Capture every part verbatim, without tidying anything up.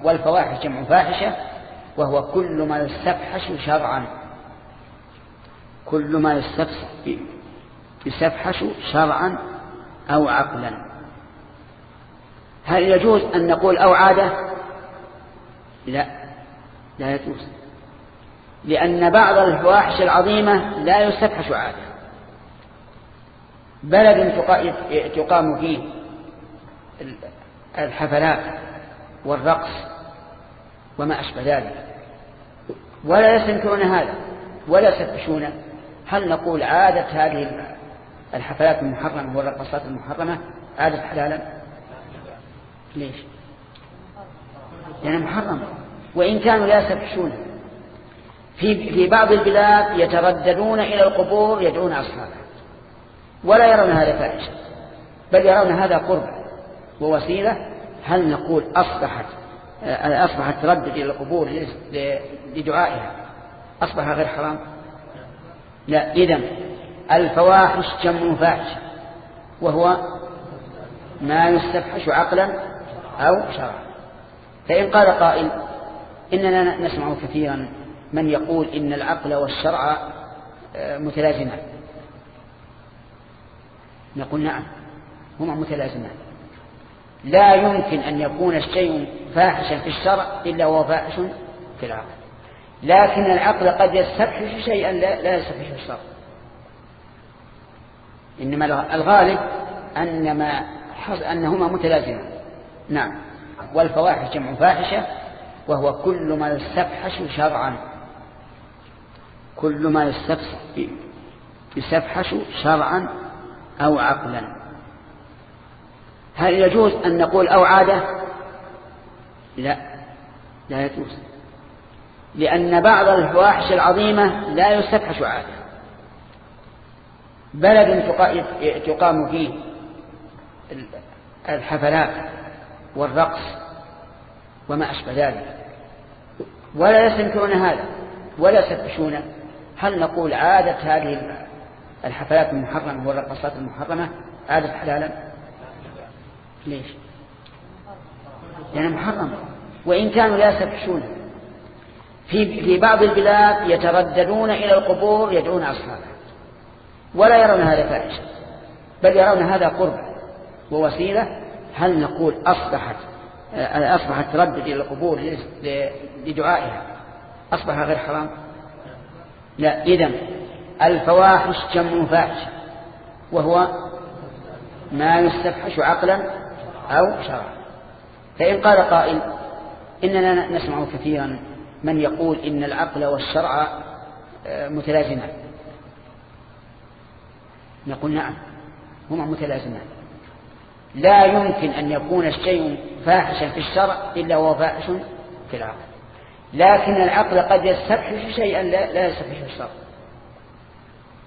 والفواحش جمع فاحشة وهو كل ما يستفحش شرعا، كل ما يستفحش شرعا أو عقلا. هل يجوز أن نقول أو عادة؟ لا، لا يجوز، لأن بعض الفواحش العظيمة لا يستفحش عادة. بلد تقام فيه الحفلات والرقص وما أشبه ذلك ولا يستنكرون هذا ولا يستفحشونه، هل نقول عادة هذه الحفلات المحرمة والرقصات المحرمة عادة حلالا؟ ليش؟ لأنها محرمة وإن كانوا لا يستفحشونه. في في بعض البلاد يترددون إلى القبور يدعون أصحابها ولا يرون هذا فاحشة، بل يرون هذا قرب ووسيلة. هل نقول أصبحت أصبح التردد إلى القبور لدعائها أصبح غير حرام؟ لا. إذن الفواحش جمع فاحشة وهو ما يستفحش عقلا أو شرعا. فإن قال قائل إننا نسمع كثيرا من يقول إن العقل والشرع متلازمان، نقول نعم هما متلازمان، لا يمكن أن يكون الشيء فاحشا في الشرع إلا وهو فاحش في العقل، لكن العقل قد يستفحش شيئا لا يستفحش الشرع. إنما الغالب أنما أنهما متلازمان. نعم. والفواحش جمع فاحشة وهو كل ما يستفحش شرعا، كل ما يستفحش شرعا أو عقلا. هل يجوز أن نقول أو عادة؟ لا، لا يجوز، لأن بعض الفواحش العظيمة لا يستفحش عادة. بلد تقام فيه الحفلات والرقص وما أشبه ذلك ولا يستنكرون هذا ولا يستفحشونه، هل نقول عادة هذه الحفلات المحرمة والرقصات المحرمة عادة حلالا؟ ليش؟ لأنها محرمة وإن كانوا لا يستفحشونه. في في بعض البلاد يترددون إلى القبور يدعون أصحابها ولا يرون هذا فاحشة، بل يرون هذا قرب ووسيلة. هل نقول أصبحت أصبح التردد إلى القبور لدعائها أصبح غير حرام؟ لا. إذن الفواحش جمع فاحشة وهو ما يستفحش عقلا أو شرعا. فإن قال قائل إننا نسمع كثيرا من يقول إن العقل والشرع متلازمان، نقول نعم هما متلازمان، لا يمكن أن يكون الشيء فاحشا في الشرع إلا وهو فاحش في العقل، لكن العقل قد يستفحش شيئا لا يستفحش الشرع.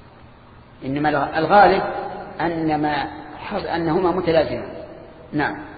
إنما الغالب أنما أنهما متلازمان. نعم.